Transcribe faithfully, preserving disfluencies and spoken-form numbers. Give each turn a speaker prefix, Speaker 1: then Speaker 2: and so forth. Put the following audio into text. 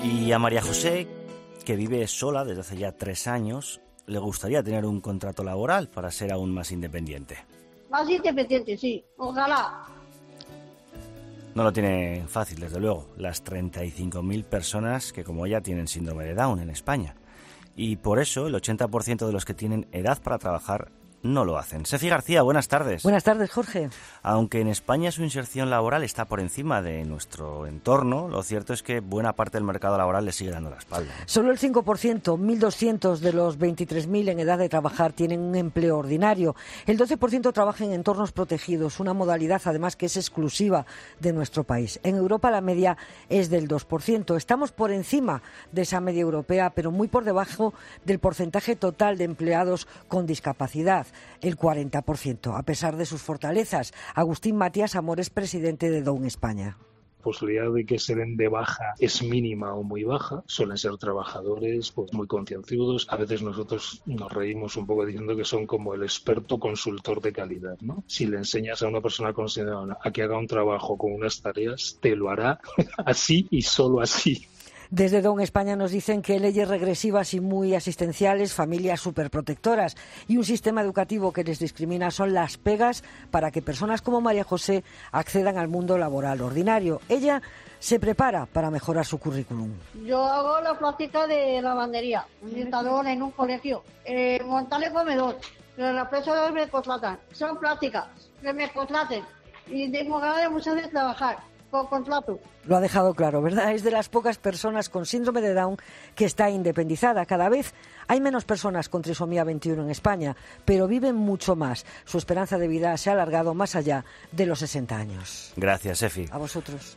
Speaker 1: Y a María José, que vive sola desde hace ya tres años, le gustaría tener un contrato laboral para ser aún más independiente.
Speaker 2: Más independiente, sí. Ojalá.
Speaker 1: No lo tiene fácil, desde luego, las treinta y cinco mil personas que como ella tienen síndrome de Down en España. Y por eso el ochenta por ciento de los que tienen edad para trabajar no lo hacen. Sefi García, buenas tardes.
Speaker 3: Buenas tardes, Jorge.
Speaker 1: Aunque en España su inserción laboral está por encima de nuestro entorno, lo cierto es que buena parte del mercado laboral le sigue dando la espalda.
Speaker 3: Solo el cinco por ciento, mil doscientos de los veintitrés mil en edad de trabajar tienen un empleo ordinario. El doce por ciento trabaja en entornos protegidos, una modalidad además que es exclusiva de nuestro país. En Europa la media es del dos por ciento. Estamos por encima de esa media europea, pero muy por debajo del porcentaje total de empleados con discapacidad, el cuarenta por ciento, a pesar de sus fortalezas. Agustín Matías Amor es presidente de Down España.
Speaker 4: La posibilidad de que se den de baja es mínima o muy baja. Suelen ser trabajadores pues, muy concienciados. A veces nosotros nos reímos un poco diciendo que son como el experto consultor de calidad, ¿no? Si le enseñas a una persona con síndrome de Down a que haga un trabajo con unas tareas, te lo hará así y solo así.
Speaker 3: Desde Down España nos dicen que leyes regresivas y muy asistenciales, familias superprotectoras y un sistema educativo que les discrimina son las pegas para que personas como María José accedan al mundo laboral ordinario. Ella se prepara para mejorar su currículum.
Speaker 2: Yo hago la práctica de lavandería, orientador en un colegio, eh, montar el comedor, pero las personas me contratan. Son prácticas, que me contraten y tengo ganas de muchas veces trabajar. Con contrato.
Speaker 3: Lo ha dejado claro, ¿verdad? Es de las pocas personas con síndrome de Down que está independizada. Cada vez hay menos personas con trisomía veintiuno en España, pero viven mucho más. Su esperanza de vida se ha alargado más allá de los sesenta años.
Speaker 1: Gracias, Sefi.
Speaker 3: A vosotros.